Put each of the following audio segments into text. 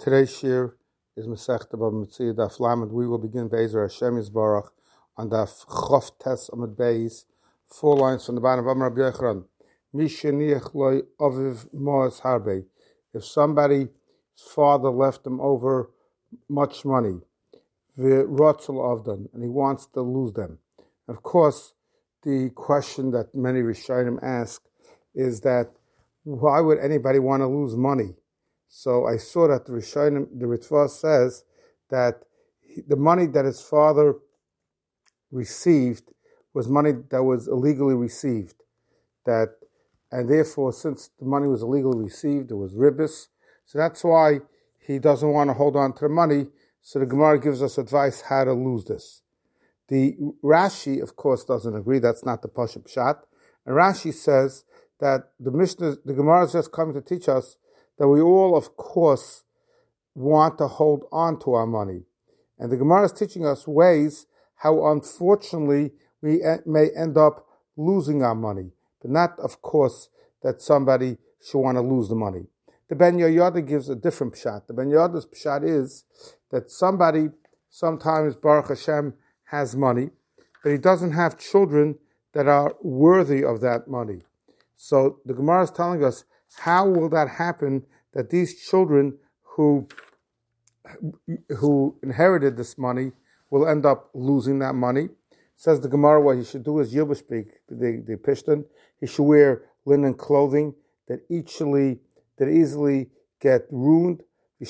Today's shir is Masechta Bava Metzia Daf Lamed. We will begin Be'ezer Hashem Yisbarach on Daf Chof Tes Amud Beis, 4 lines from the bottom of Amar Rabbi Yochanan. Mi sheniach lo aviv moas harbe. If somebody's father left him over much money, v'rotzel avdan, and he wants to lose them. Of course, the question that many Rishonim ask is that why would anybody want to lose money? So I saw that the Ritva says that the money that his father received was money that was illegally received. And therefore, since the money was illegally received, it was ribis. So that's why he doesn't want to hold on to the money. So the Gemara gives us advice how to lose this. The Rashi, of course, doesn't agree. That's not the Pashup Pshat. And Rashi says that the Gemara is just coming to teach us that we all, of course, want to hold on to our money. And the Gemara is teaching us ways how, unfortunately, we may end up losing our money. But not, of course, that somebody should want to lose the money. The Ben Yoyada gives a different pshat. The Ben Yoyada's pshat is that somebody, sometimes, Baruch Hashem, has money, but he doesn't have children that are worthy of that money. So the Gemara is telling us, how will that happen that these children who inherited this money will end up losing that money? Says the Gemara, what he should do is Yilbashpik, the Pishtan, he should wear linen clothing that easily get ruined. He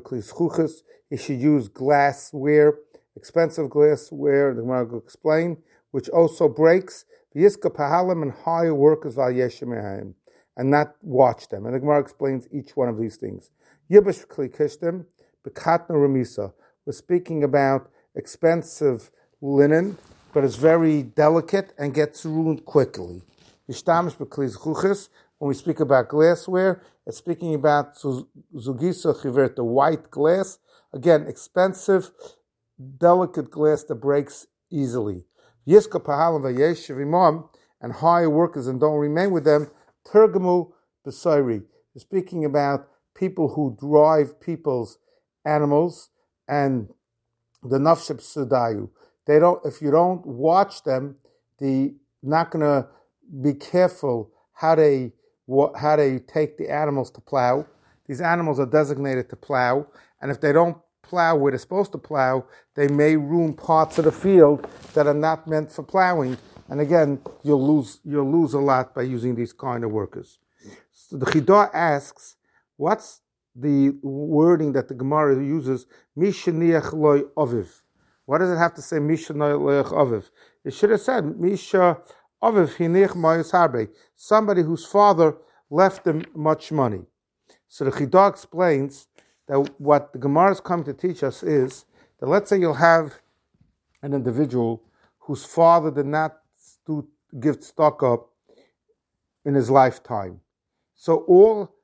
should use glassware, expensive glassware, the Gemara will explain, which also breaks. And hire workers and not watch them. And the Gemara explains each one of these things. Yibash Kli Kishtim, Bekatna Ramisa. We're speaking about expensive linen, but it's very delicate and gets ruined quickly. Yishtamish Bekli Zchuchis. When we speak about glassware, it's speaking about Zugisa Chivert, the white glass. Again, expensive, delicate glass that breaks easily. Yiska Pahalam Vayeshiv Imam, and hire workers and don't remain with them. Tergamu Besairi. Speaking about people who drive people's animals and the Nafshib Sudayu. If you don't watch them, they're not going to be careful how they take the animals to plow. These animals are designated to plow, and if they don't plow where they're supposed to plow, they may ruin parts of the field that are not meant for plowing. And again, you'll lose a lot by using these kind of workers. So the Chidah asks, what's the wording that the Gemara uses? Mishaniach loy aviv. What does it have to say? Mishaniach aviv. It should have said Misha aviv hinich mayus harbe. Somebody whose father left them much money. So the Chidah explains that what the Gemara is coming to teach us is that let's say you'll have an individual whose father did not give stock up in his lifetime. So all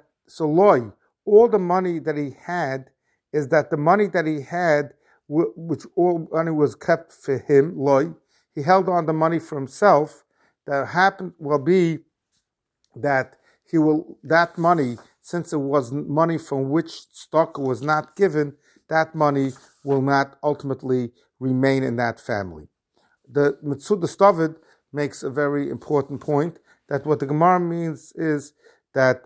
the money that he had is that the money that he had, which all money was kept for him, he held on the money for himself. That happened will be that that money, since it was money from which stock was not given, that money will not ultimately remain in that family. The Metzudah Stavid makes a very important point, that what the Gemara means is that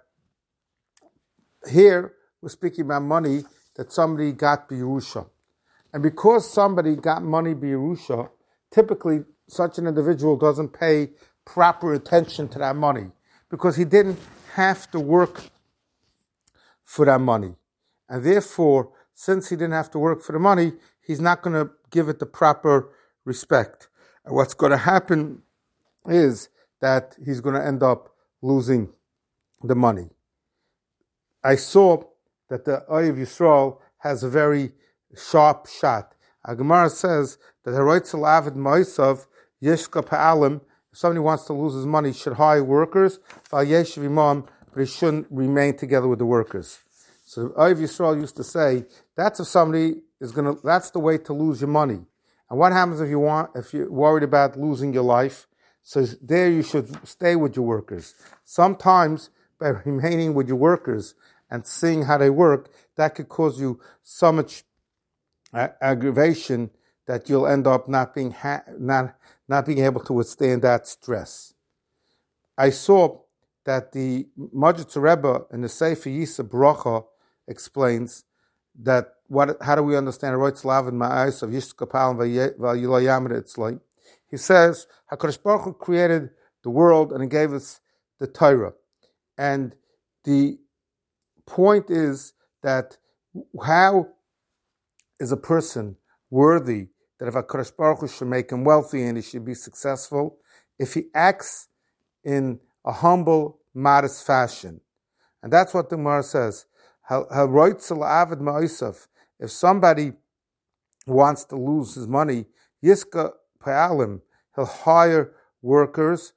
here we're speaking about money that somebody got b'Yerusha. And because somebody got money b'Yerusha, typically such an individual doesn't pay proper attention to that money because he didn't have to work for that money. And therefore, since he didn't have to work for the money, he's not going to give it the proper respect. And what's going to happen is that he's going to end up losing the money. I saw that the Oyev Yisrael has a very sharp shot. Gemara says that Haroitzel Avid Moisav Yeshka Pa'alim, if somebody wants to lose his money, should hire workers, but he shouldn't remain together with the workers. So Oyev Yisrael used to say, that's the way to lose your money. And what happens if you're worried about losing your life? So there you should stay with your workers. Sometimes by remaining with your workers and seeing how they work, that could cause you so much aggravation that you'll end up not being able to withstand that stress. I saw that the Majid Rebbe in the Sefer Yisa Bracha explains that how do we understand Roitz Lav and Ma'ais of Yishkapal and Vayilayamid Itzlai? He says HaKadosh Baruch Hu created the world and He gave us the Torah, and the point is that how is a person worthy that if HaKadosh Baruch Hu should make him wealthy and he should be successful if he acts in a humble, modest fashion? And that's what the Gemara says. If somebody wants to lose his money, Yiska Pa'alim, he'll hire workers,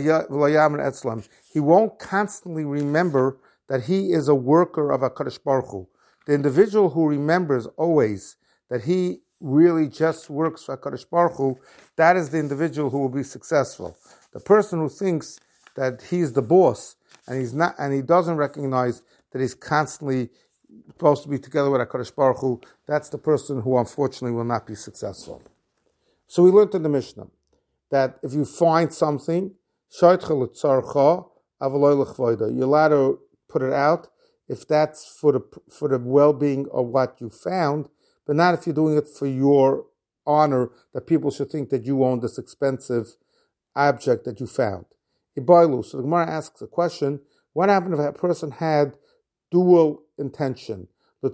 he won't constantly remember that he is a worker of HaKadosh Baruch Hu. The individual who remembers always that he really just works for HaKadosh Baruch Hu, that is the individual who will be successful. The person who thinks that he's the boss and he's not, and he doesn't recognize that he's constantly supposed to be together with HaKadosh Baruch Hu, that's the person who unfortunately will not be successful. So we learned in the Mishnah that if you find something, you're allowed to put it out if that's for the well-being of what you found, but not if you're doing it for your honor, that people should think that you own this expensive object that you found. So the Gemara asks a question: what happened if a person had dual intention? He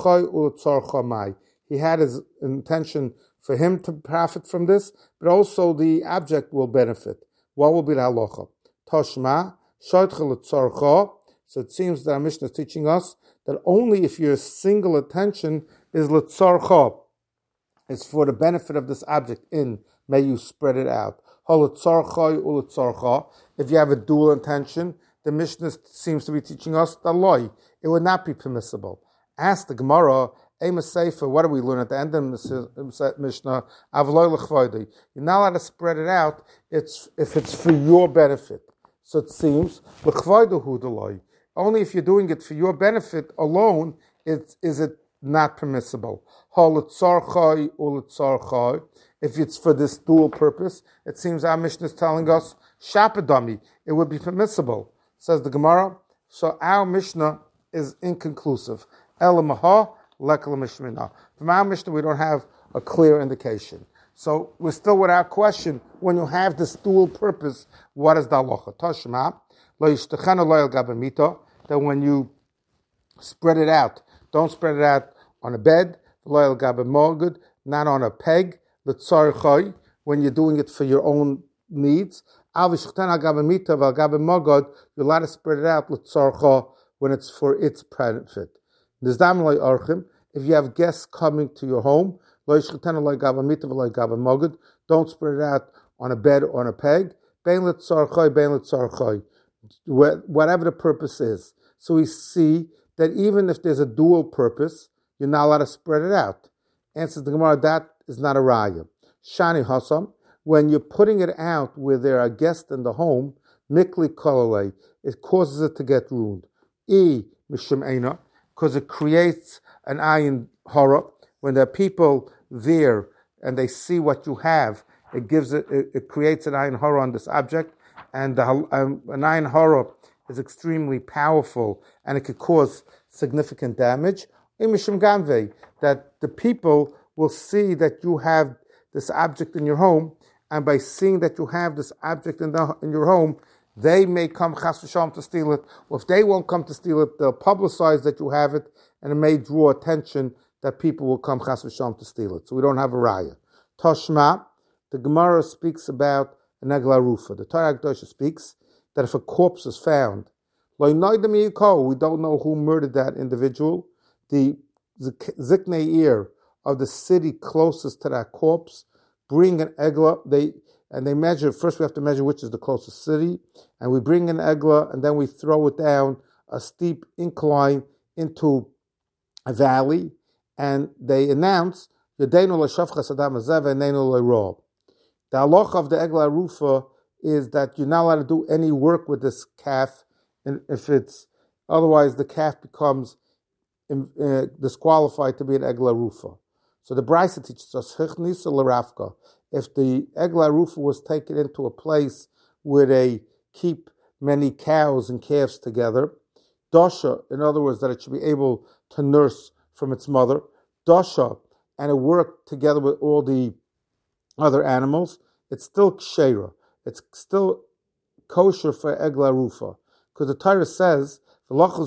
had his intention for him to profit from this, but also the object will benefit. What will be the halacha? Toshma, so it seems that our Mishnah is teaching us that only if your single attention is l'tzarcha, is for the benefit of this object, may you spread it out. If you have a dual intention, the Mishnah seems to be teaching us that it would not be permissible. Ask the Gemara, what do we learn at the end of the Mishnah? You're not allowed to spread it out if it's for your benefit. So it seems, only if you're doing it for your benefit alone, is it not permissible. If it's for this dual purpose, it seems our Mishnah is telling us, shapadami, it would be permissible. Says the Gemara, so our Mishnah is inconclusive. Elamaha, lekala mishmina. From our Mishnah, we don't have a clear indication. So we're still with our question, when you have this dual purpose, what is the halacha? Tashma, that when you spread it out, don't spread it out on a bed, not on a peg, when you're doing it for your own needs. You're allowed to spread it out when it's for its benefit. If you have guests coming to your home, don't spread it out on a bed or on a peg. Whatever the purpose is. So we see that even if there's a dual purpose, you're not allowed to spread it out. Answers the Gemara, that is not a raya. Shani Hasam, when you're putting it out where there are guests in the home, mikli kolale, it causes it to get ruined. Mishum Eina, because it creates an ayin hara. When there are people there and they see what you have, it creates an ayin hara on this object, and an ayin hara is extremely powerful and it could cause significant damage. Mishum Ganve, that the people will see that you have this object in your home, and by seeing that you have this object in your home, they may come chas v'shalom to steal it. Or if they won't come to steal it, they'll publicize that you have it, and it may draw attention that people will come chas v'shalom to steal it. So we don't have a raya. Toshma, the Gemara speaks about an egla rufa. The Torah Kedosha speaks that if a corpse is found, we don't know who murdered that individual. The ziknei ir of the city closest to that corpse bring an egla. They measure. First, we have to measure which is the closest city, and we bring an egla, and then we throw it down a steep incline into a valley, and they announce Yadenu l'shafchas adam hazev v'nenu l'rob. The halacha of the egla rufa is that you're not allowed to do any work with this calf, and if it's otherwise, the calf becomes disqualified to be an Egla Rufa. So the Brisa teaches us, Hichnisa L'Rafka, if the Egla Rufa was taken into a place where they keep many cows and calves together, Dasha, in other words, that it should be able to nurse from its mother, Dasha, and it worked together with all the other animals, it's still Kshera. It's still kosher for Egla Rufa. Because the Torah says, and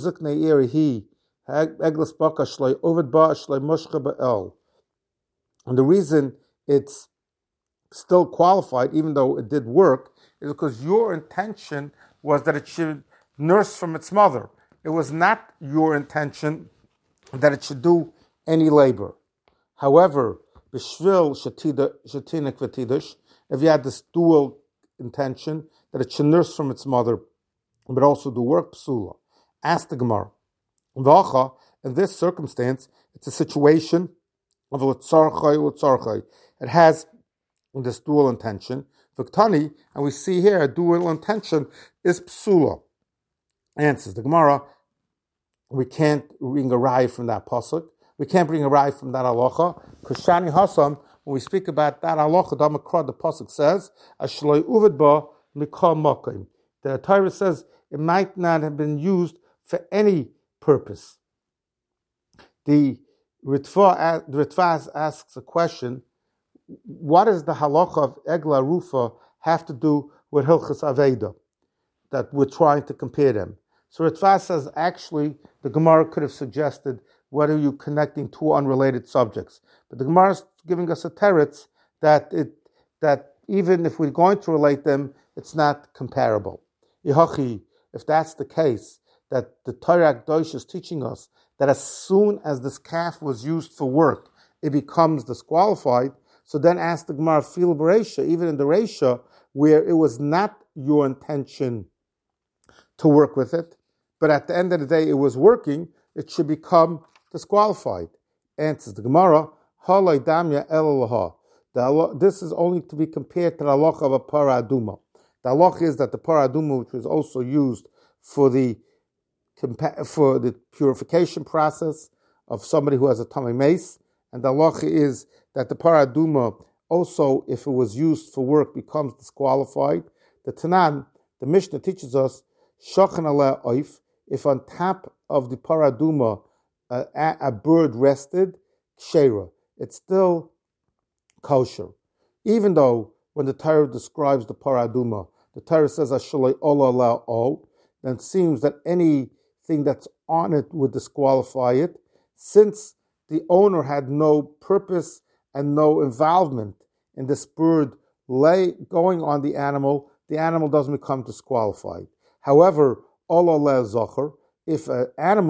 the reason it's still qualified, even though it did work, is because your intention was that it should nurse from its mother. It was not your intention that it should do any labor. However, b'shvil shetinik v'tidush, if you had this dual intention that it should nurse from its mother, but also do work, psula. Ask the Gemara. In this circumstance, it's a situation of l'tzarchai. It has this dual intention. V'ktani, and we see here a dual intention is psula. Answers the Gemara. We can't bring a raya from that pasuk. We can't bring a raya from that halacha. Because Shani Hasam, when we speak about that halacha, the pasuk says, "Ashloi uvad ba mikol makom." The Torah says it might not have been used for any purpose. The Ritva asks a question: what does the halacha of Egla Rufa have to do with Hilchas Aveda? That we're trying to compare them. So Ritva says, actually, the Gemara could have suggested, what are you connecting two unrelated subjects? But the Gemara is giving us a teretz that even if we're going to relate them, it's not comparable. If that's the case, that the Torah Akdosh is teaching us that as soon as this calf was used for work, it becomes disqualified. So then ask the Gemara, fil b'reisha, even in the reisha, where it was not your intention to work with it, but at the end of the day it was working, it should become disqualified. Answers the Gemara, halay damya el. This is only to be compared to the halacha of a para aduma. The halacha is that the para aduma, which was also used for the purification process of somebody who has a tamei mace, and the halacha is that the para aduma also, if it was used for work, becomes disqualified. The Tanan, the Mishnah teaches us, shachan aleh oif, if on top of the para aduma a bird rested, kshera, it's still kosher. Even though when the Torah describes the para aduma, the Torah says, Ashalei ola la ol, then it seems that anything that's on it would disqualify it, since the owner had no purpose and no involvement in this bird going on the animal doesn't become disqualified. However, ola la zocher, if a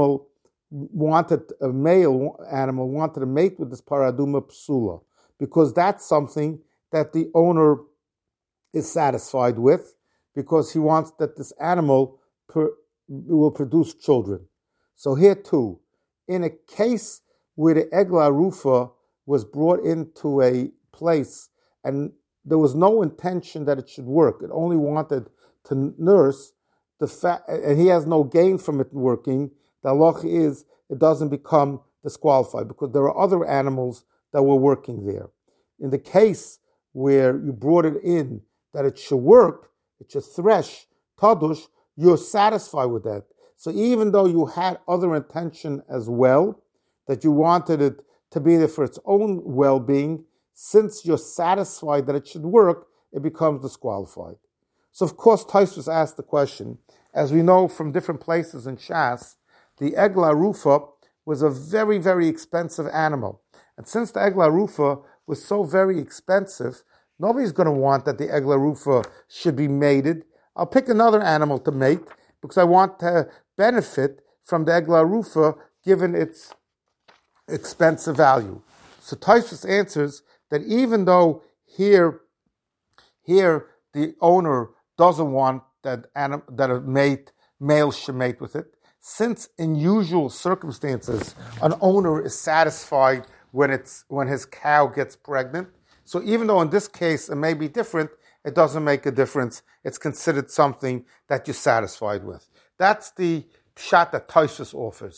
male animal wanted to mate with this para aduma, psula, because that's something that the owner is satisfied with, because he wants that this animal will produce children. So here too, in a case where the Egla Rufa was brought into a place and there was no intention that it should work, it only wanted to nurse, and he has no gain from it working, the halacha is it doesn't become disqualified because there are other animals that were working there. In the case where you brought it in that it should work, it should thresh, tadush, you're satisfied with that. So even though you had other intention as well, that you wanted it to be there for its own well-being, since you're satisfied that it should work, it becomes disqualified. So of course, Tosfos asked the question, as we know from different places in Shas, the Egla Rufa was a very, very expensive animal. And since the Egla Rufa was so very expensive, nobody's going to want that the Egla Rufa should be mated. I'll pick another animal to mate because I want to benefit from the Egla Rufa given its expensive value. So Tosfos answers that even though here the owner doesn't want that a male should mate with it, since in usual circumstances an owner is satisfied when his cow gets pregnant, so even though in this case it may be different, it doesn't make a difference. It's considered something that you're satisfied with. That's the pshat that Tosfos offers.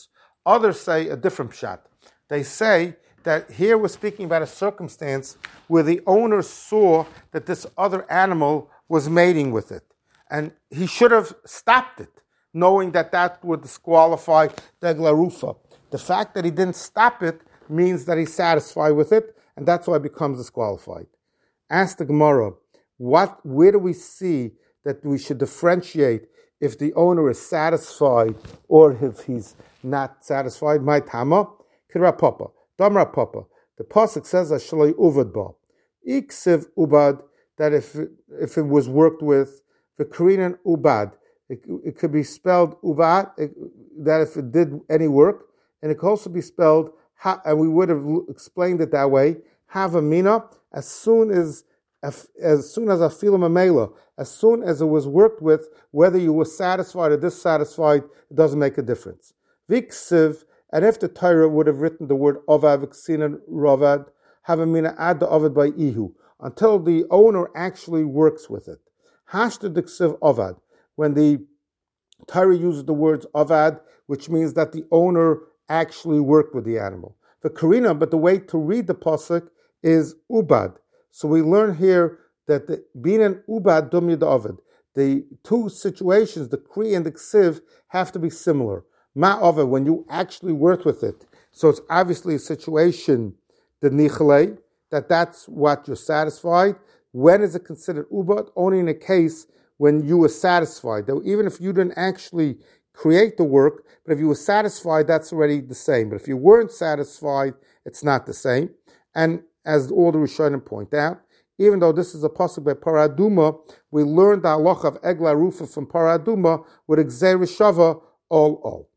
Others say a different pshat. They say that here we're speaking about a circumstance where the owner saw that this other animal was mating with it. And he should have stopped it, knowing that that would disqualify the glarufa. The fact that he didn't stop it means that he's satisfied with it, and that's why it becomes disqualified. Ask the Gemara, where do we see that we should differentiate if the owner is satisfied or if he's not satisfied? My tama, kira papa, damra papa. The pasuk says that shaloi uvad ba, iksiv ubad, that if it was worked with the Korean ubad, it could be spelled ubad, that if it did any work, and it could also be spelled, and we would have explained it that way, havamina, as soon as afilam amela, as soon as it was worked with, whether you were satisfied or dissatisfied, it doesn't make a difference. Viksiv, and if the Torah would have written the word ovad, viksinan, rovad, havamina, add the ovad by ihu, until the owner actually works with it. Hashta diksiv ovad, when the Torah uses the words ovad, which means that the owner actually worked with the animal. The Karina, but the way to read the pasuk is ubad. So we learn here that the bin and ubad dum yud ovad. The two situations, the kri and the ksiv, have to be similar. Ma ovad, when you actually worked with it. So it's obviously a situation, the nichalei, that's what you're satisfied. When is it considered ubad? Only in a case when you were satisfied. Though even if you didn't actually create the work, but if you were satisfied, that's already the same. But if you weren't satisfied, it's not the same. And as all the Rishonim point out, even though this is a pasuk by Paraduma, we learned the halacha of Egla Rufa from Paraduma with Gzei Shava all.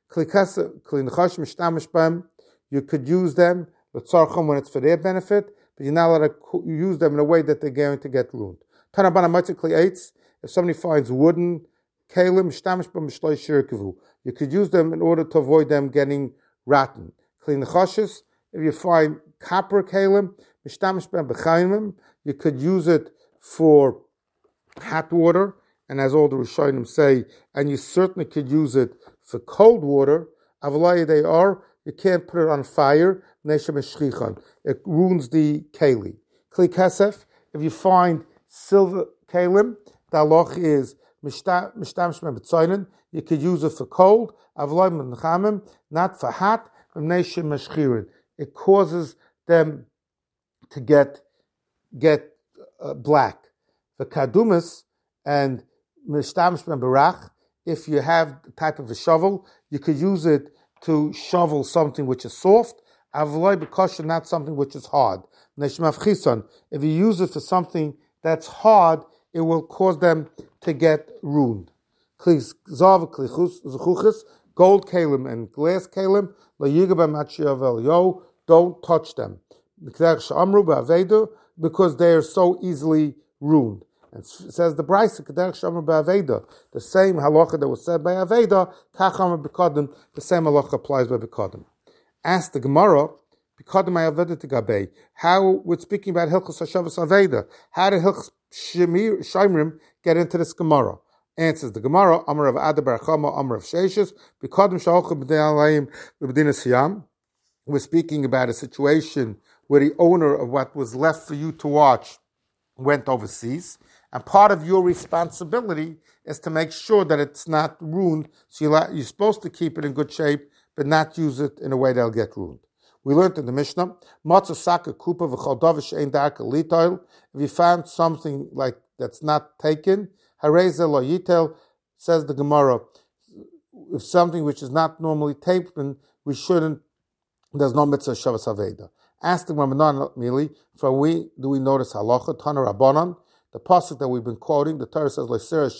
You could use them when it's for their benefit, but you're not allowed to use them in a way that they're going to get ruined. If somebody finds wooden kalim, you could use them in order to avoid them getting rotten. If you find copper kalim, you could use it for hot water, and as all the Rishonim say, and you certainly could use it for cold water. They are, you can't put it on fire. It ruins the keli. Kli kasef, if you find silver kalim, the halach is you could use it for cold, not for hot. It causes them to get black. The kadumas and if you have the type of a shovel, you could use it to shovel something which is soft, not something which is hard. If you use it for something that's hard, it will cause them to get ruined. Gold kalim and glass kalim, don't touch them, because they are so easily ruined. And it says the Brisa, the same halacha that was said by Aveda, the same halacha applies by Bikodim. Ask the Gemara, how we're speaking about Hilchos Hashavas Aveda. How did Hilchos Shomrim get into this Gemara? Answers the Gemara, Amar of Ada bar Chama, Amar of Sheishes, Bikodim Shalcha B'dei Alayim L'B'dinas Siyam. We're speaking about a situation where the owner of what was left for you to watch went overseas, and part of your responsibility is to make sure that it's not ruined. So you're supposed to keep it in good shape, but not use it in a way that'll get ruined. We learned in the Mishnah, if you found something like that's not taken, says the Gemara, if something which is not normally taken, we shouldn't. There's no mitzvah shavas aveda. Ask the Gemara, not merely. Do we notice halacha Tana Rabbanan? The pasuk that we've been quoting, the Torah says,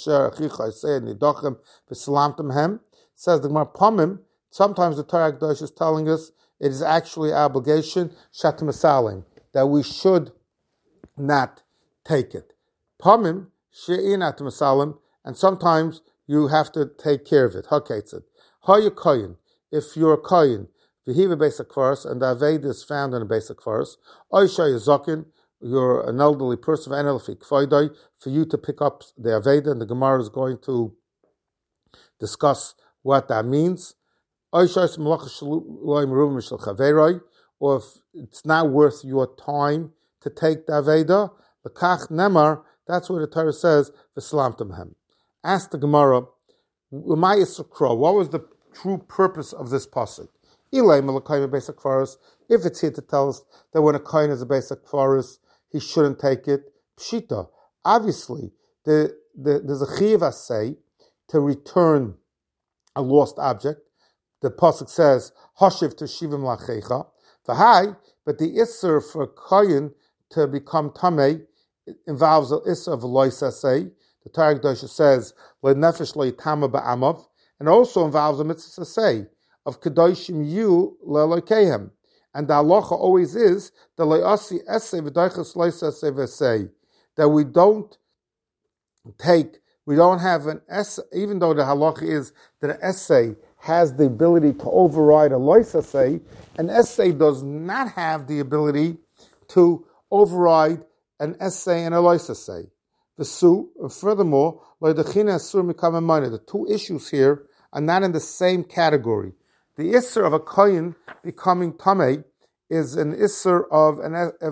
says the Gemara Pamim. Sometimes the Torah Akdosh is telling us it is actually obligation shatim asalim, that we should not take it. Pamim she'in atim asalim, and sometimes you have to take care of it. Haketzed. Ha'yu koyin. If you're a koyin, v'hiva basic verse, and the aved is found in a basic verse. Oisha yazakin. You're an elderly person, for you to pick up the Aveda, and the Gemara is going to discuss what that means. or if it's not worth your time to take the Aveda, l'kach nemar, that's where the Torah says, v'slamtem hem. Ask the Gemara, what was the true purpose of this pasuk? If it's here to tell us that when a kohen is a basic forest, he shouldn't take it, pshita. Obviously, there's a chiyuv say to return a lost object. The pasuk says, "Hashiv to shivim lachecha." V'hai, but the isser for a kohen to become tamei involves the isser of loisa say. The Torah Kedosha says, "Le nefesh lo yitama ba'amav," and also involves a mitzvah say of kedoshim yu le'lokehem. And the halacha always is the le'asi essay v'doiches loisa say that we don't have an essay, even though the halacha is that an essay has the ability to override a lois essay, an essay does not have the ability to override an essay and a lois essay. Furthermore, the two issues here are not in the same category. The isser of a kohen becoming tamei is an isser of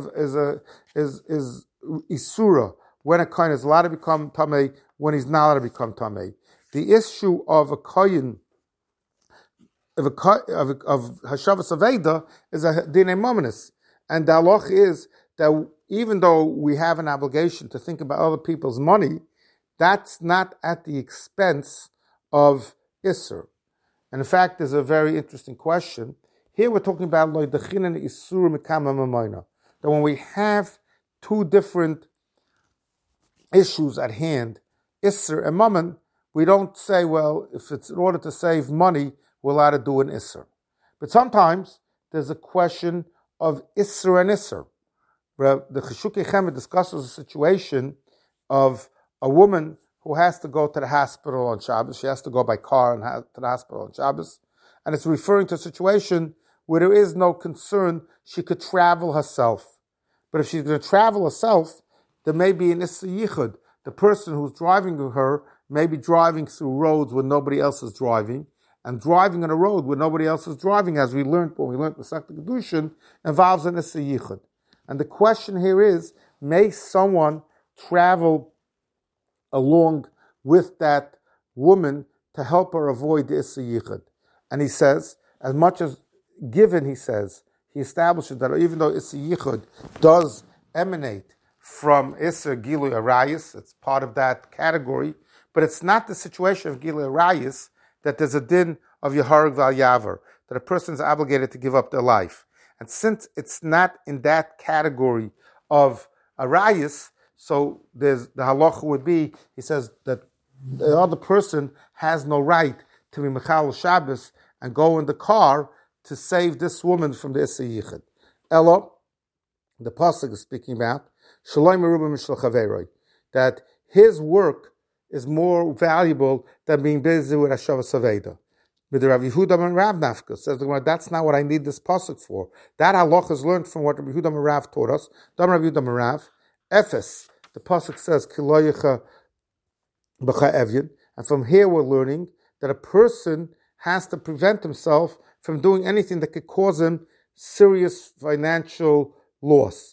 is isura, when a kohen is allowed to become tamei, when he's not allowed to become tamei. The issue of a kohen of hashavas aveda is a dinei mominus, and the halach is that even though we have an obligation to think about other people's money, that's not at the expense of isser. And in fact, there's a very interesting question. Here we're talking about that when we have two different issues at hand, isser and mammon, we don't say, well, if it's in order to save money, we're allowed to do an isser. But sometimes there's a question of isser and isser. The Cheshukei Chemed discusses a situation of a woman who has to go to the hospital on Shabbos. She has to go by car to the hospital on Shabbos. And it's referring to a situation where there is no concern she could travel herself. But if she's going to travel herself, there may be an Issa Yichud. The person who's driving her may be driving through roads where nobody else is driving, and driving on a road where nobody else is driving, as we learned when we learned the Masechta Kedushin, involves an Issa Yichud. And the question here is, may someone travel along with that woman to help her avoid the Issa Yichud? And he says, as much as given, he says, he establishes that even though Issa Yichud does emanate from Issa Gilui Arayis, it's part of that category, but it's not the situation of Gilui Arayis that there's a din of Yehareg Val Yaver, that a person is obligated to give up their life. And since it's not in that category of Arayis, so the halacha would be, he says, that the other person has no right to be Mechal Shabbos and go in the car to save this woman from the Issa Yichud. Elo, the pasuk is speaking about, Shalom Merubah Mishal Chaveroi, that his work is more valuable than being busy with Hashavas Aveda. But the Rav Yehuda and Rav Nafka says, that's not what I need this pasuk for. That halach is learned from what Rav Yehuda and Rav taught us. Dam Rav Yehuda and Rav, Ephes, the pasuk says, Kiloyecha B'cha Evyin, and from here we're learning that a person has to prevent himself from doing anything that could cause him serious financial loss.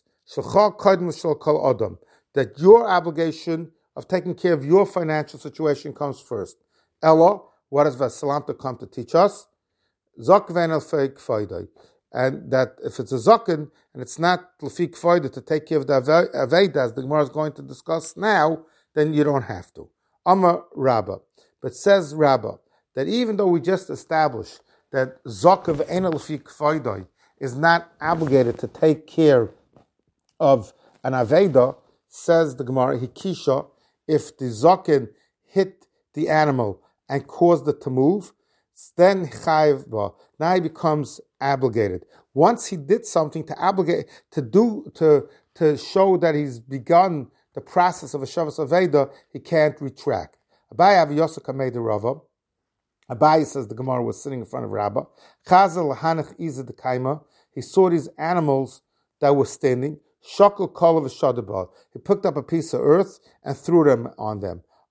That your obligation of taking care of your financial situation comes first. Ella, what does Vasalamta come to teach us? Zakven el feik faydai. And that if it's a zaken, and it's not l'fik fayda to take care of the Aveda, as the Gemara is going to discuss now, then you don't have to. Amar Rabbah. But says Rabbah, that even though we just established that Zakav en l'fik faydai is not obligated to take care of an Aveda, says the Gemara, Hikisha, if the Zaken hit the animal and caused it to move, then Chayv, now he becomes obligated. Once he did something to obligate, to show that he's begun the process of a Shavas Aveda, he can't retract. Abai Aviyosaka made the Rava. Abai says the Gemara was sitting in front of Rabbah. Chazal Lahanach Iza the Kaima. He saw these animals that were standing. Shakal Kol of Shadabal. He picked up a piece of earth and threw them on them.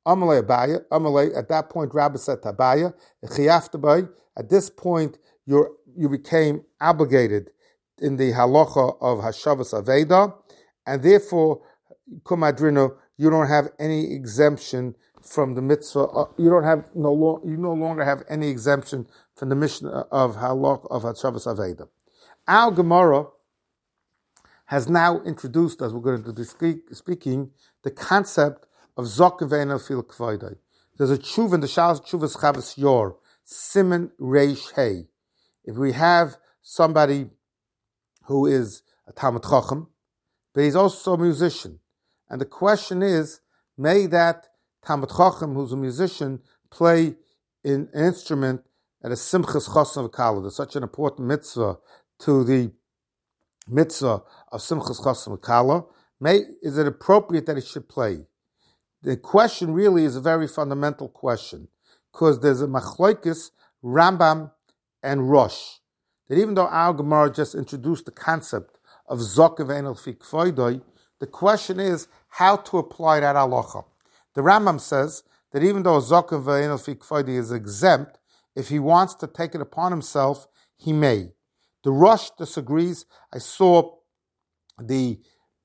Amalei Abaya, Amalei. At that point, Rabbi said to Abaya, "Chiyaftabai." At this point, you became obligated in the halacha of Hashavas Aveda, and therefore, Kumadrino, you don't have any exemption from the mitzvah. You no longer have any exemption from the mission of halach of Hashavas Aveda. Our Gemara has now introduced, as we're going to be speaking, the concept of Zokin Ve'enel Fil Kvaydai. There's a tshuva in the Shas Tshuvas Chavas Yor, Siman Reish Hey. If we have somebody who is a Talmud Chacham, but he's also a musician, and the question is, may that Talmud Chacham, who's a musician, play an instrument at a Simchas Chosn V'Kala? There's such an important mitzvah to the mitzvah of Simchas Chosn V'Kala. Is it appropriate that he should play? The question really is a very fundamental question, because there's a machlokes, Rambam and Rosh, that even though our Gemara just introduced the concept of Zokin Ve'enel Fi Kvaydai, the question is how to apply that halacha. The Rambam says that even though Zokin Ve'enel Fi Kvaydai is exempt, if he wants to take it upon himself, he may. The Rosh disagrees. I saw that the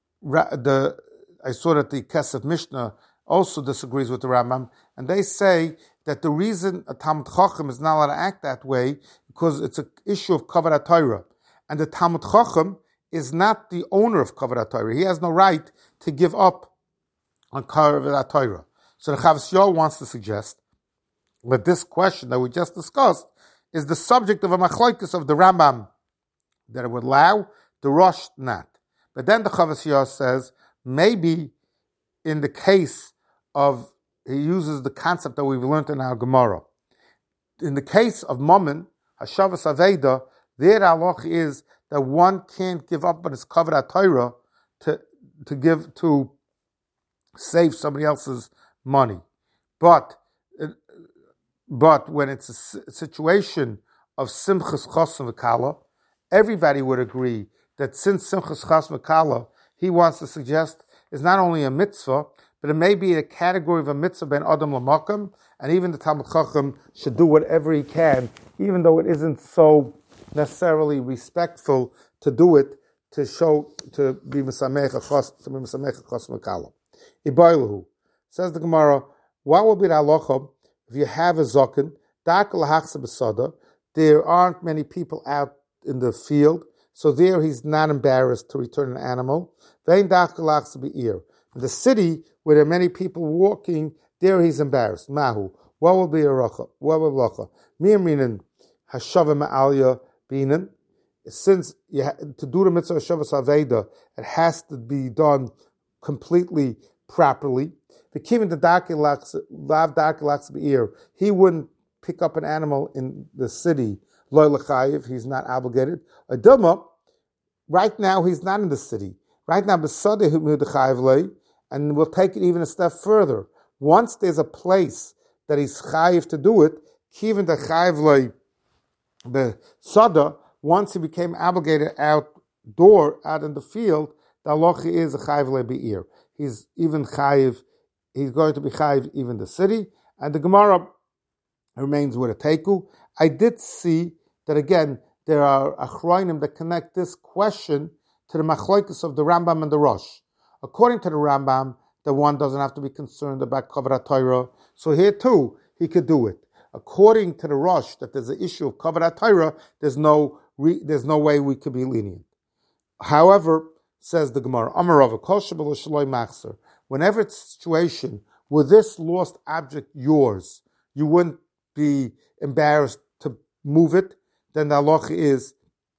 Kesef Mishnah also disagrees with the Rambam, and they say that the reason a Talmud Chacham is not allowed to act that way because it's an issue of Kavod HaTorah, and the Talmud Chacham is not the owner of Kavod HaTorah. He has no right to give up on Kavod HaTorah. So the Chavas Yor wants to suggest that this question that we just discussed is the subject of a machlokes of the Rambam, that it would allow, the Rosh not. But then the Chavas Yor says, maybe in the case of, he uses the concept that we've learned in our Gemara. In the case of Mammon, Hashavas Aveda, their halach is that one can't give up on his Kavod HaTorah to save somebody else's money. But when it's a situation of Simchas Chosn V'Kala, everybody would agree that since Simchas Chosn V'Kala, he wants to suggest, is not only a mitzvah, but it may be a category of a mitzvah ben Adam L'Makam, and even the Talmud Chacham should do whatever he can, even though it isn't so necessarily respectful to do it, to be Mesamech Chosn V'Kala. Ibaylahu, says the Gemara, what will be the halacha if you have a zokin, there aren't many people out in the field, so there he's not embarrassed to return an animal. In the city, where there are many people walking, there he's embarrassed. Mahu. What will be a racha? What will lacha? Mirminin hashava ma'alya binin. Since to do the mitzvah of Shavas Aveda, it has to be done completely properly. He wouldn't pick up an animal in the city. He's not obligated. Right now, he's not in the city. Right now, and we'll take it even a step further. Once there's a place that he's chayiv to do it, once he became obligated out in the field, the halacha is a chayiv le'be'ir. He's even chayiv. He's going to be chayiv even the city, and the Gemara remains with a teiku. I did see that again. There are achronim that connect this question to the machlokes of the Rambam and the Rosh. According to the Rambam, the one doesn't have to be concerned about Kavod HaTorah, so here too he could do it. According to the Rosh, that there's an issue of Kavod HaTorah, there's no way we could be lenient. However, says the Gemara, whenever it's a situation where this lost object yours, you wouldn't be embarrassed to move it, then the halacha is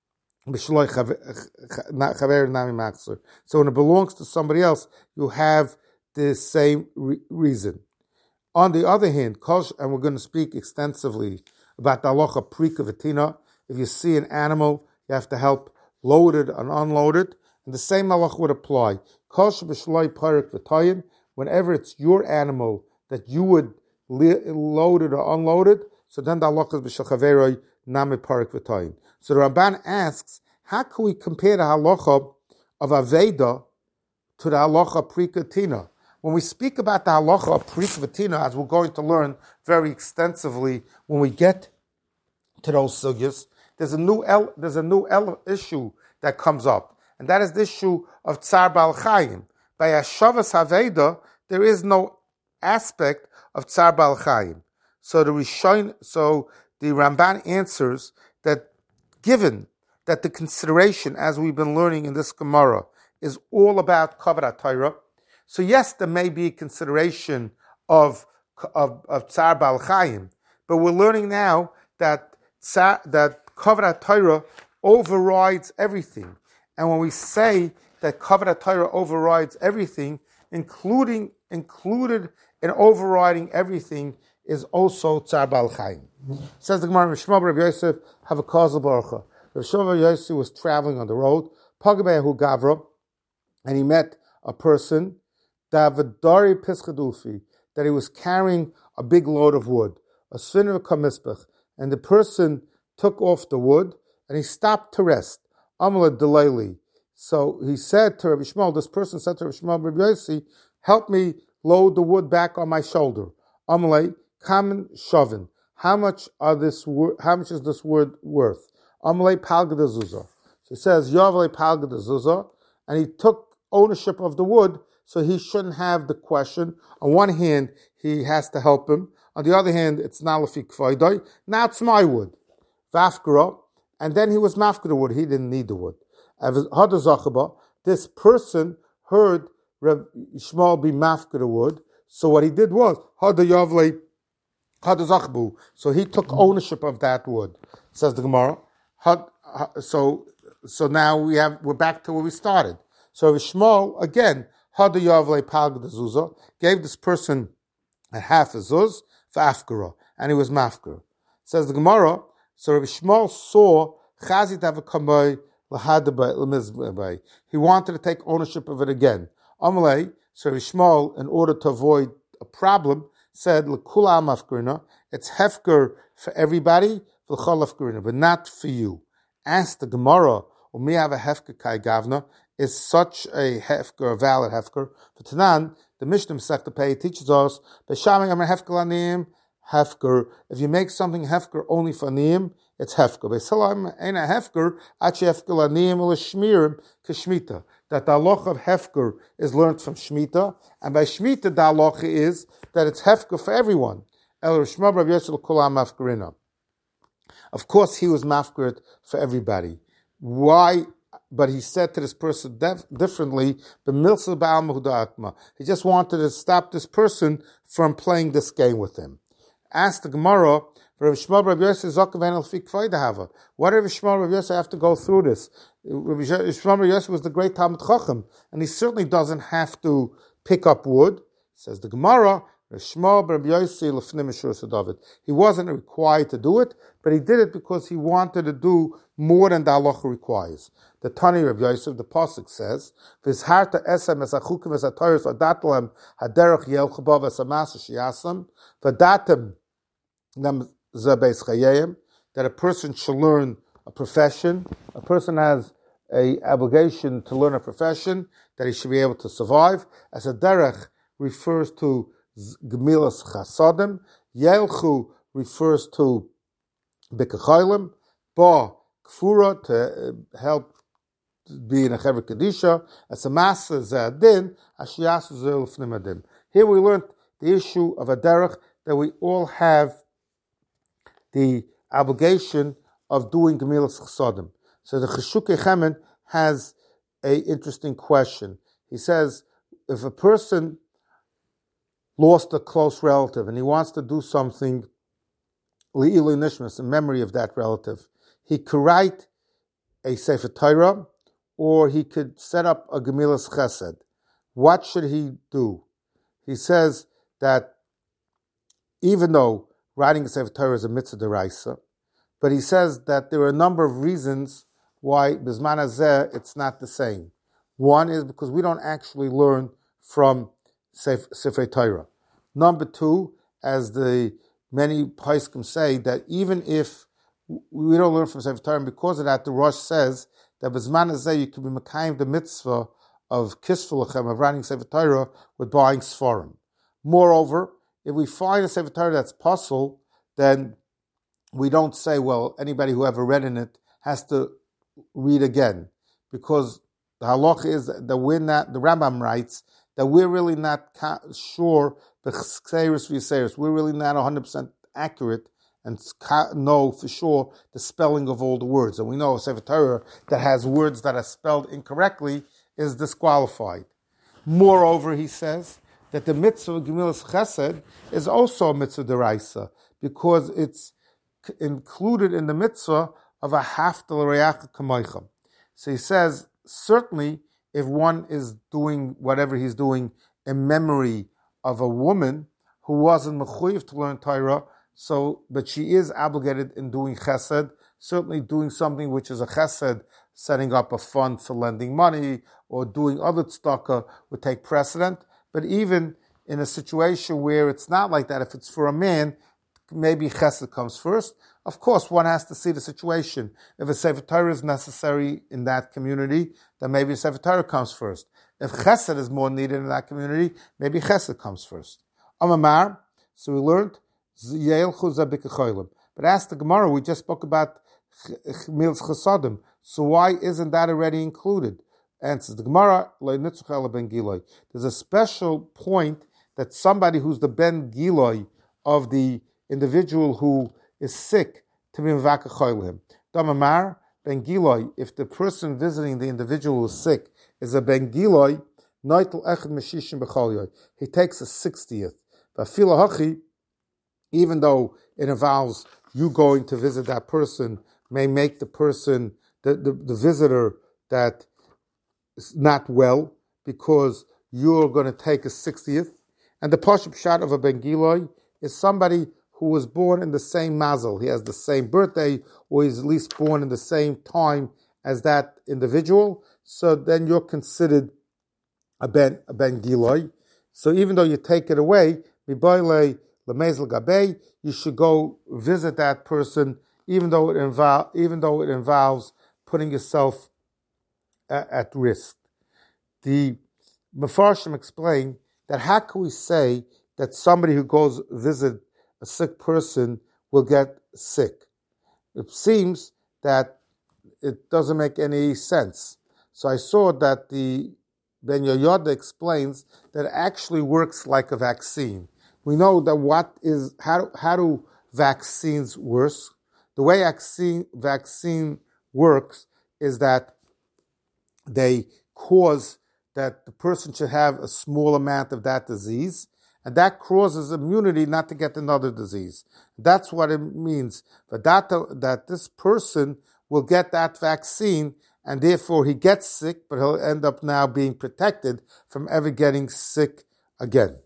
so when it belongs to somebody else, you have the same reason. On the other hand, and we're going to speak extensively about the halacha pre-kavatina, if you see an animal, you have to help load it and unload it, and the same halacha would apply. Whenever it's your animal that you would load it or unload it, so then the halacha is b'shachaveroi nami parik v'toyin. So the Ramban asks, how can we compare the halacha of Aveda to the halacha pre-katina? When we speak about the halacha of Parika V'Tina, as we're going to learn very extensively when we get to those sugyas, there's a new issue that comes up, and that is the issue of Tsar Bal Chayim. By Hashavas Haveda, there is no aspect of Tsar Bal Chayim. So the Ramban answers that, given that the consideration, as we've been learning in this Gemara, is all about Kavod HaTorah, so yes, there may be a consideration of Tsar Bal Chayim, but we're learning now that Kavod HaTorah overrides everything. And when we say that Kavod HaTorah overrides everything, included in overriding everything is also Tsar Bal Chayim. Says the Gemara, Shmuel Rabbi Yosef have a causal barucha. Rabbi Yosef was traveling on the road, Pagabehu Gavra, and he met a person, Davidari Pischadufi, that he was carrying a big load of wood, a svinner kamispach, and the person took off the wood and he stopped to rest. Amala Delayli. So he said to Rabbi Shmuel, this person said to Rabbi Shmuel, Rabbi Yossi, help me load the wood back on my shoulder. Amalei, kamen shovin. How much is this wood worth? Amalei palgada zuzah. So he says, Yavale palgada zuzah, and he took ownership of the wood, so he shouldn't have the question. On one hand, he has to help him. On the other hand, it's nalafi kvaydoi. Now it's my wood. Vafkara. And then he was mafkar the wood. He didn't need the wood. This person heard Reb Shmuel be mafkar the wood. So what he did was, so he took ownership of that wood. Says the Gemara. So now we're back to where we started. So Reb Shmuel, again, gave this person a half a zuz for afkara, and he was mafkar. Says the Gemara, so Rabbi Shmuel saw Chazit have a kamay lahadabay. He wanted to take ownership of it again. Amalei, so Rabbi Shmuel, in order to avoid a problem, said l'kula mafkarina. It's hefker for everybody, v'chol hefkerina, but not for you. Ask the Gemara, we have a hefker kai gavna. Is such a hefker a valid hefker? For Tanan, the Mishnah Masechta Pei teaches us, B'shaming amar hefker lanim hefker. If you make something hefker only for anim, it's hefker. B'salam ain't a hefker achi hefker lanim l'shmirim k'shmita. That the halacha of hefker is learned from shmita, and by shmita the halacha is that it's hefker for everyone. El Rishma Rabbi Yosef Kulam Mafkarina. Of course, he was mafkarit for everybody. Why? But he said to this person differently, he just wanted to stop this person from playing this game with him. Ask the Gemara, what did Rabbi Shmuel Rabbi Yosef have to go through this? Rabbi Shmuel Rabbi Yosef was the great Talmud Chacham, and he certainly doesn't have to pick up wood. Says the Gemara, he wasn't required to do it, but he did it because he wanted to do more than the halacha requires. The Tani Rabbi Yosef, the pasuk says, "V'zharta esem esachukim esatoros v'datlem haderech yelchabav esamas sheyasam v'datem nem zebeis chayim." That a person should learn a profession. A person has a obligation to learn a profession that he should be able to survive. As a derech refers to Gemilas Chasadim. Yelchu refers to Bikachaylim. Ba Kfura, to help be in a Chever Kedisha. As a Masa Zadin, Ashiyasu Zel Fnimadim. Here we learned the issue of a derech that we all have the obligation of doing Gemilas Chasadim. So the Cheshukei Chemen has an interesting question. He says, if a person lost a close relative and he wants to do something li'ilui nishmas in memory of that relative, he could write a Sefer Torah or he could set up a Gemilas Chesed. What should he do? He says that even though writing a Sefer Torah is a mitzvah deraisa, but he says that there are a number of reasons why Bizman Hazeh it's not the same. One is because we don't actually learn from Sefer Torah. Number two, as the many poskim say, that even if we don't learn from Sefer Torah, because of that, the Rosh says that B'zman Hazeh you can be Mekayim the mitzvah of Kisfulachem, of writing Sefer Torah, with buying Sforim. Moreover, if we find a Sefer Torah that's puzzle, then we don't say, well, anybody who ever read in it has to read again, because the halacha is that we're not, the Rambam writes, that we're really not sure, we're really not 100% accurate and know for sure the spelling of all the words. And we know a Sefer Torah that has words that are spelled incorrectly is disqualified. Moreover, he says that the mitzvah of Gemilas Chesed is also a mitzvah deraisa, because it's included in the mitzvah of a haftal re'acha kamoichem. So he says, certainly, if one is doing whatever he's doing in memory of a woman who wasn't mechuyev to learn Torah, but she is obligated in doing chesed, certainly doing something which is a chesed, setting up a fund for lending money or doing other tzedakah would take precedent. But even in a situation where it's not like that, if it's for a man, maybe chesed comes first. Of course, one has to see the situation. If a Sefer Torah is necessary in that community, then maybe a Sefer Torah comes first. If chesed is more needed in that community, maybe chesed comes first. Amamar, so we learned, but as the Gemara, we just spoke about Gemilas Chesadim. So why isn't that already included? Answers the Gemara, there's a special point that somebody who's the ben giloi of the individual who is sick to be mevakeh cholim. Damamar ben giloi, if the person visiting the individual who is sick is a ben giloi, noitel echad meshishim b'chol, he takes a 60th. V'afila hachi, even though it involves you going to visit that person, may make the person, the visitor, that is not well, because you're going to take a 60th. And the Pashup shot of a Ben Giloi is somebody who was born in the same mazel. He has the same birthday, or he's at least born in the same time as that individual. So then you're considered a Ben Giloi. So even though you take it away, you should go visit that person, even though it involves putting yourself at risk. The Mefarshim explain that how can we say that somebody who goes visit a sick person will get sick? It seems that it doesn't make any sense. So I saw that the Ben Yoyada explains that it actually works like a vaccine. We know that how do vaccines work? The way vaccine works is that they cause that the person should have a small amount of that disease, and that causes immunity not to get another disease. That's what it means. That this person will get that vaccine, and therefore he gets sick, but he'll end up now being protected from ever getting sick again.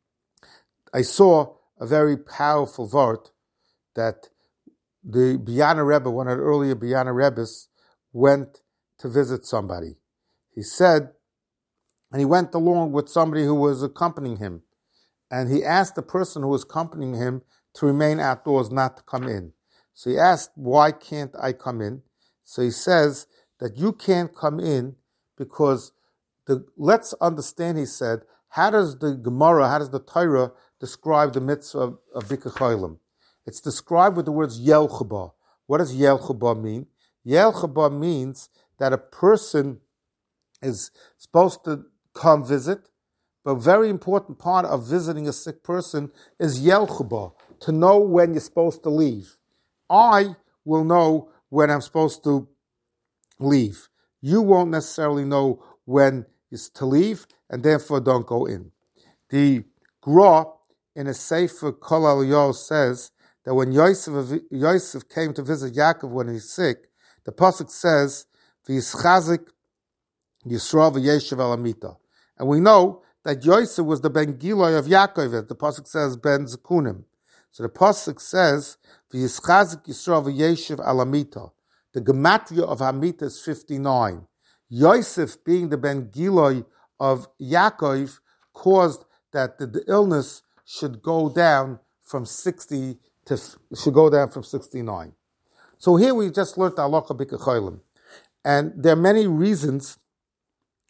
I saw a very powerful vart that the Biyana Rebbe, one of the earlier Biyana Rebbes, went to visit somebody. He said, and he went along with somebody who was accompanying him, and he asked the person who was accompanying him to remain outdoors, not to come in. So he asked, why can't I come in? So he says that you can't come in because let's understand, he said, how does the Gemara, how does the Torah describe the mitzvah of Bikkur Cholim? It's described with the words Yel Chuba. What does Yel Chuba mean? Yel Chuba means that a person is supposed to come visit, but a very important part of visiting a sick person is Yel Chuba, to know when you're supposed to leave. I will know when I'm supposed to leave. You won't necessarily know when is to leave, and therefore don't go in. The Gra in a Sefer Kol Aliyah says that when Yosef came to visit Yaakov when he's sick, the pasuk says, "V'yischazik Yisrael v'yeshev al amita," and we know that Yosef was the Ben Giloi of Yaakov. The pasuk says Ben Zekunim. So the pasuk says, "V'yischazik Yisrael v'yeshev al amita." The gematria of Hamita is 59. Yosef, being the Ben Giloi of Yaakov, caused that the illness should go down from 60 should go down from 69. So here we just learned the halacha Bikkur Cholim, and there are many reasons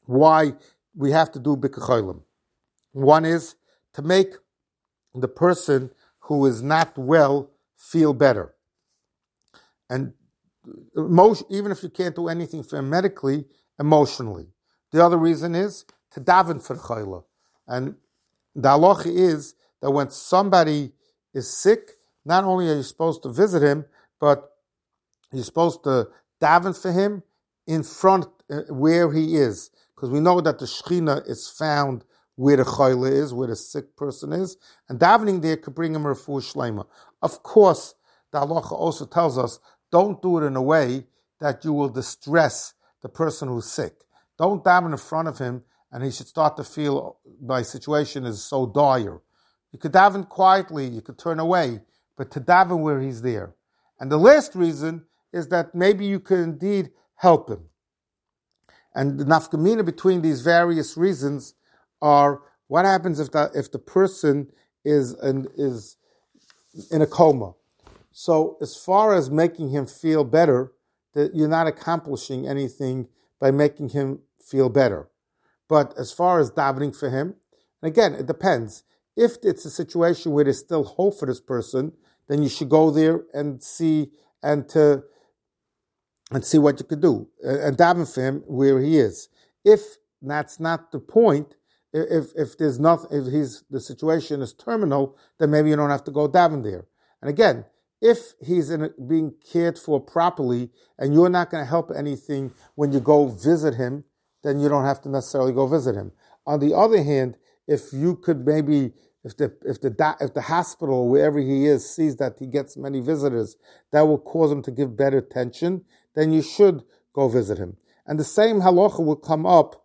why we have to do Bikkur Cholim. One is to make the person who is not well feel better. And even if you can't do anything for him medically, emotionally. The other reason is to daven for the chayla. And the halacha is that when somebody is sick, not only are you supposed to visit him, but you're supposed to daven for him in front where he is. Because we know that the Shekhinah is found where the chayla is, where the sick person is, and davening there could bring him a refuah shleima. Of course, the halacha also tells us, don't do it in a way that you will distress the person who's sick. Don't daven in front of him and he should start to feel my situation is so dire. You could daven quietly, you could turn away, but to daven where he's there. And the last reason is that maybe you could indeed help him. And the nafkamina between these various reasons are what happens if the person is in a coma. So as far as making him feel better, that you're not accomplishing anything by making him feel better. But as far as davening for him, and again, it depends. If it's a situation where there's still hope for this person, then you should go there and see what you could do and daven for him where he is. If that's not the point, if there's nothing, if the situation is terminal, then maybe you don't have to go daven there. And again, if he's being cared for properly and you're not going to help anything when you go visit him, then you don't have to necessarily go visit him. On the other hand, if you could maybe, if the hospital or wherever he is sees that he gets many visitors, that will cause him to give better attention, then you should go visit him. And the same halacha will come up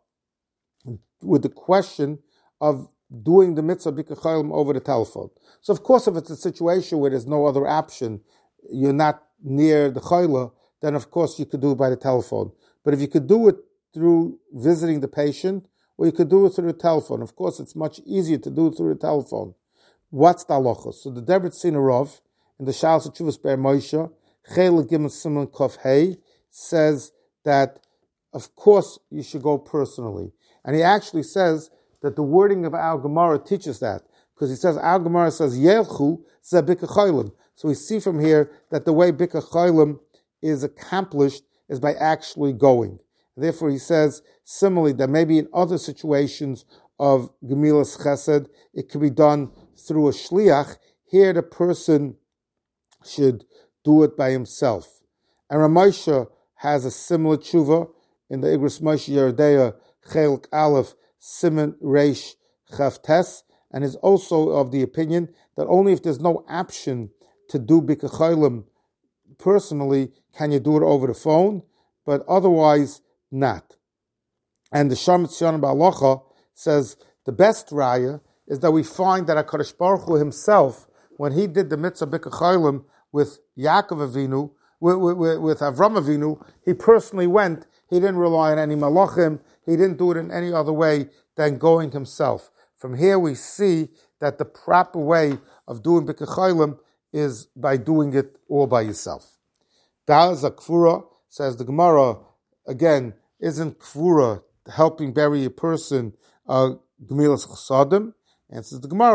with the question of doing the mitzvah Bikkur Cholim over the telephone. So of course, if it's a situation where there's no other option, you're not near the chayla, then of course you could do it by the telephone. But if you could do it through visiting the patient, or you could do it through the telephone, of course it's much easier to do it through the telephone. What's the halacha? So the Debret Sinarov in the Shalos Tshuvos Be'er Moshe, Chel Gimel Siman Kof Hey, says that of course you should go personally. And he actually says that the wording of our Gemara teaches that. Because he says, our Gemara says, Yelchu ze Bikkur Cholim. So we see from here that the way Bikkur Cholim is accomplished is by actually going. Therefore he says, similarly, that maybe in other situations of Gemilas Chesed, it can be done through a shliach. Here the person should do it by himself. And Ramosha has a similar tshuva in the Igros Moshe Yeridea Chelik Aleph Siman Reish Chavtes, and is also of the opinion that only if there's no option to do Bikkur Cholim personally can you do it over the phone, but otherwise not. And the Shem Tzion Ba'alacha says the best raya is that we find that HaKadosh Baruch Hu himself, when he did the mitzvah Bikkur Cholim with Yaakov Avinu, with Avram Avinu, he personally went. He didn't rely on any malachim. He didn't do it in any other way than going himself. From here we see that the proper way of doing Bikkur Cholim is by doing it all by yourself. Da'az Kvura, says the Gemara, again, isn't Kvura helping bury a person Gemilas Chesadim? And says the Gemara,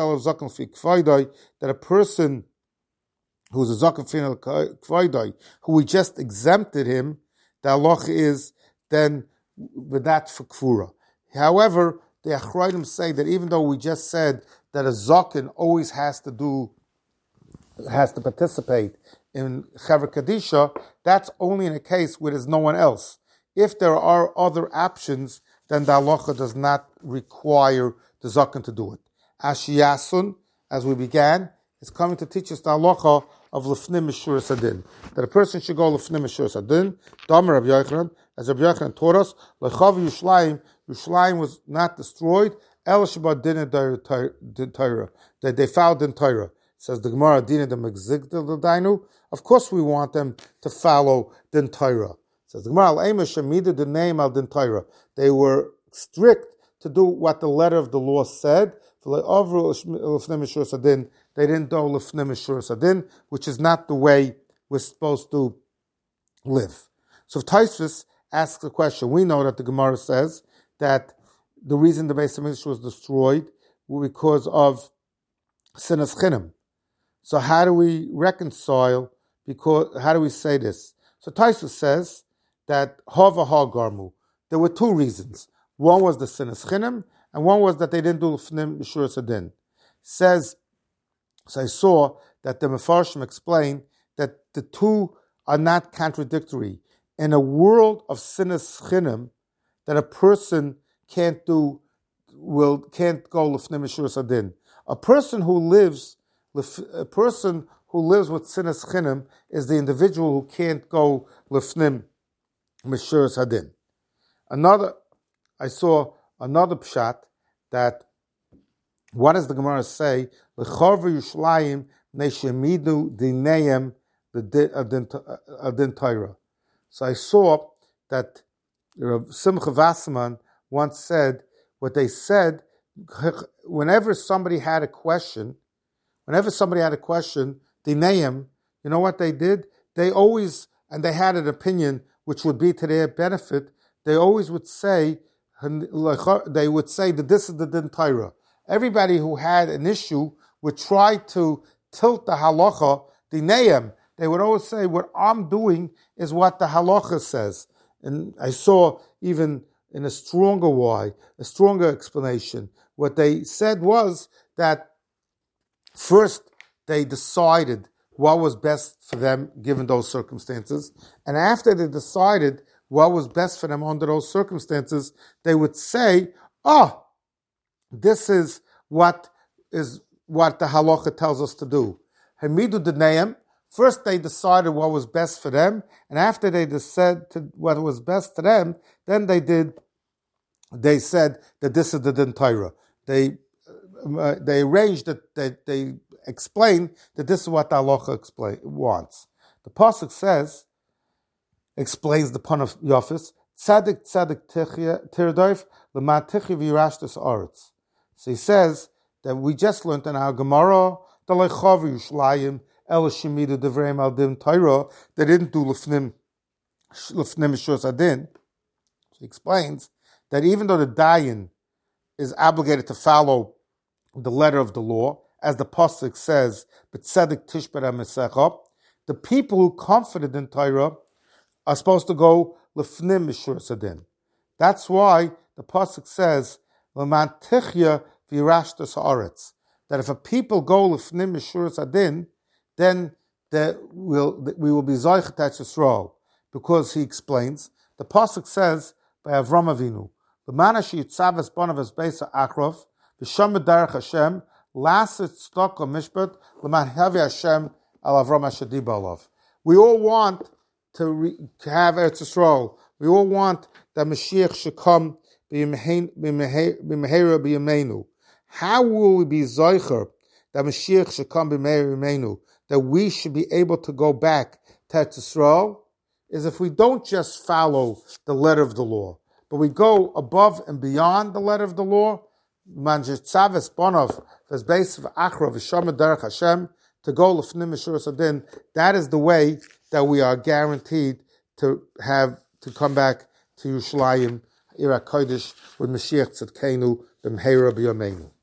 that a person who's a Zaken Final Kvaidai, who we just exempted him, the halacha is then with that for Kvura. However, the Achrayim say that even though we just said that a Zaken always has to participate in Chaver Kadisha, that's only in a case where there's no one else. If there are other options, then the halacha does not require the Zaken to do it. Ashiyasun, as we began, is coming to teach us the halacha of Lefnim Mishur Sadin, that a person should go Lefnim Mishur Sadin. Damer Rabbi Yochanan, as Rabbi Yochanan taught us, Lechav Yerushalayim was not destroyed, El Shabbat Din Torah, that they found in Torah. Says the Gemara, Dina de Megzigdil Dainu. Of course we want them to follow Din Torah. Says the Gemara, Al-Ema Shemida the name Al Din Torah. They were strict to do what the letter of the law said. They didn't do Lefnim Mishur Sadin, which is not the way we're supposed to live. So if Taisvis asks the question, we know that the Gemara says that the reason the Beis HaMikdash was destroyed was because of sinas chinim. So how do we reconcile? How do we say this? So Taisus says that hava ha garmu. There were two reasons. One was the sinas chinim, and one was that they didn't do l'fnim b'shuras adin. Says, so I saw that the Mefarshim explain that the two are not contradictory. In a world of sinas chinim, that a person can't go l'fnim b'shuras adin. A person who lives with sinas chinim is the individual who can't go l'fnim b'shuras adin. I saw another pshat that what does the Gemara say? L'chorva Yushalayim neshemidu dineim adin Torah. So I saw that Simcha Wasserman once said what they said. Whenever somebody had a question, dineim, you know what they did? They always, and they had an opinion which would be to their benefit. They always would say, that this is the din Torah. Everybody who had an issue would try to tilt the halacha, dineim. They would always say, what I'm doing is what the halacha says. And I saw even in a stronger explanation, what they said was that first they decided what was best for them given those circumstances, and after they decided what was best for them under those circumstances, they would say, this is what the halacha tells us to do. Hamidu Dineim, first they decided what was best for them, and after they decided what was best to them, then they said that this is the din Torah. They arranged that they explained that this is what the halacha wants. The pasuk explains the pun of Yafis, Tzadik tirdoif l'ma tichi v'yirashtus aretz. So he says that we just learned in our Gemara, the lechav Yishlayim el shemidu devreim al din Torah, they didn't do l'fnim shus adin. So he explains that even though the dayan is obligated to follow the letter of the law, as the pasuk says, b'tzadik tishbara mesecha, the people who comforted in Torah are supposed to go l'fnim mishur sadin. That's why the pasuk says l'man tichya v'yirashtus haaretz, that if a people go l'fnim mishur sadin, then we will be zoichet at Yisrael, because he explains the pasuk says by Avram Avinu, l'man asher yitzavas bonav es beis ha'achrov v'sham b'derech Hashem lasit stok mishpat l'man havi Hashem al Avram asher diba alav. We all want to have Eretz Yisrael. We all want that Mashiach should come b'mehera b'yameinu. How will we be zoicher that Mashiach should come b'mehera b'yameinu? That we should be able to go back to Eretz Yisrael is if we don't just follow the letter of the law, but we go above and beyond the letter of the law. Man jetzaves bonov as base of achra v'shama derech Hashem to go l'fnim mishur sadin. That is the way that we are guaranteed to come back to Yerushalayim, Ira Kodesh, with Mashiach Tzidkenu, b'mheira b'yameinu.